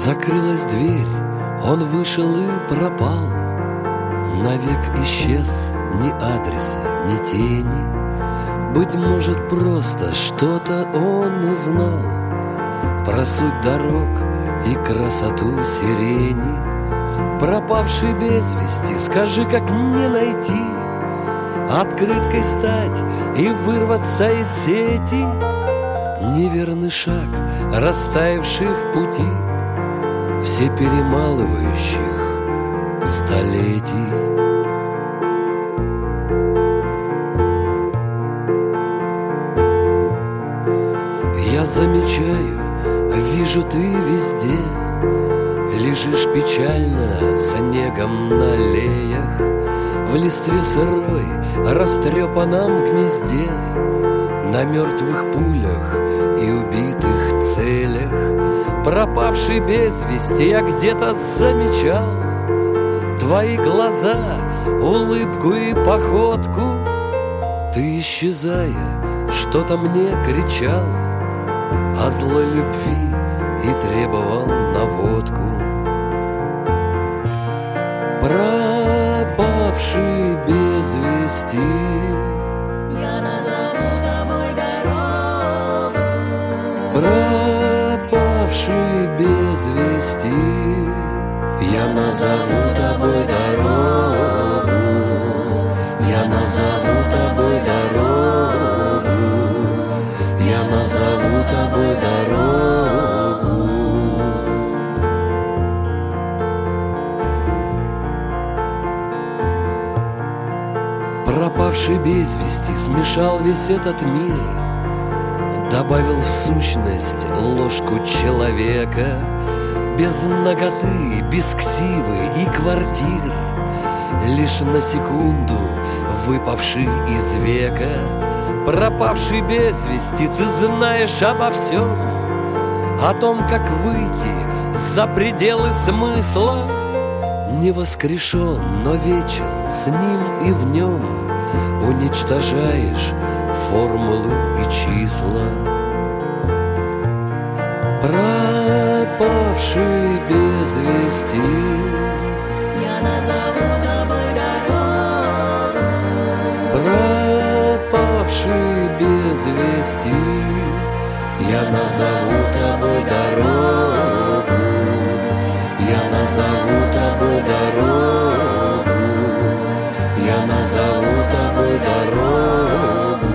Закрылась дверь, он вышел и пропал. Навек исчез, ни адреса, ни тени. Быть может, просто что-то он узнал про суть дорог и красоту сирени. Пропавший без вести, скажи, как не найти, открыткой стать и вырваться из сети. Неверный шаг, растаявший в пути все перемалывающих столетий. Я замечаю, вижу, ты везде лежишь печально снегом на аллеях, в листве сырой, растрепанном гнезде, на мертвых пулях и убитых целях. Пропавший без вести, я где-то замечал твои глаза, улыбку и походку. Ты, исчезая, что-то мне кричал о злой любви и требовал наводку. Пропавший без вести, я назову тобой дорогу. Пропавший без вести, я назову тобой дорогу. Я назову тобой дорогу. Я назову тобой дорогу. Пропавший без вести смешал весь этот мир, добавил в сущность ложку человека, без наготы, без ксивы и квартир, лишь на секунду выпавший из века. Пропавший без вести, ты знаешь обо всем, о том, как выйти за пределы смысла. Не воскрешен, но вечен, с ним и в нем уничтожаешь формулу и числа. Пропавший без вести, я назову тобой дорогу. Пропавший без вести, я назову тобой дорогу. Я назову тобой дорогу. Я назову тобой дорогу.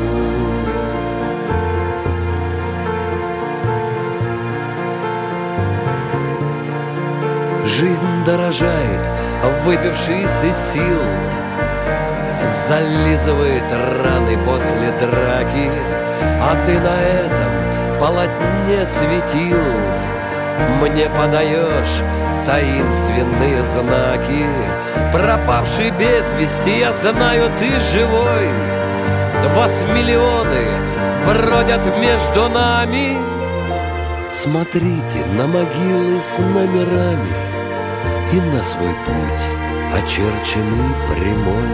Жизнь дорожает, выпившись из сил, зализывает раны после драки, а ты на этом полотне светил мне подаешь таинственные знаки. Пропавший без вести, я знаю, ты живой. Вас миллионы бродят между нами. Смотрите на могилы с номерами и на свой путь, очерченный прямой.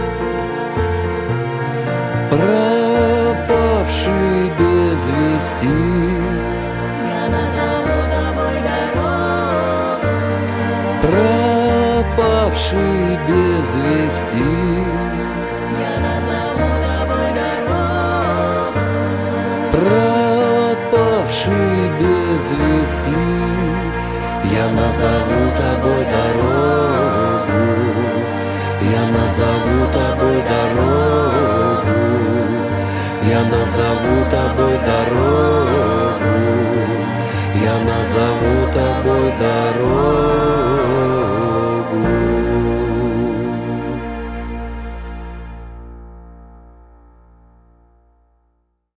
Пропавший без вести, я назову тобой дорогу. пропавший без вести, Я назову тобой дорогу. пропавший без вести, я назову тобой дорогу. Я назову тобой дорогу. Я назову тобой дорогу. Я назову тобой дорогу.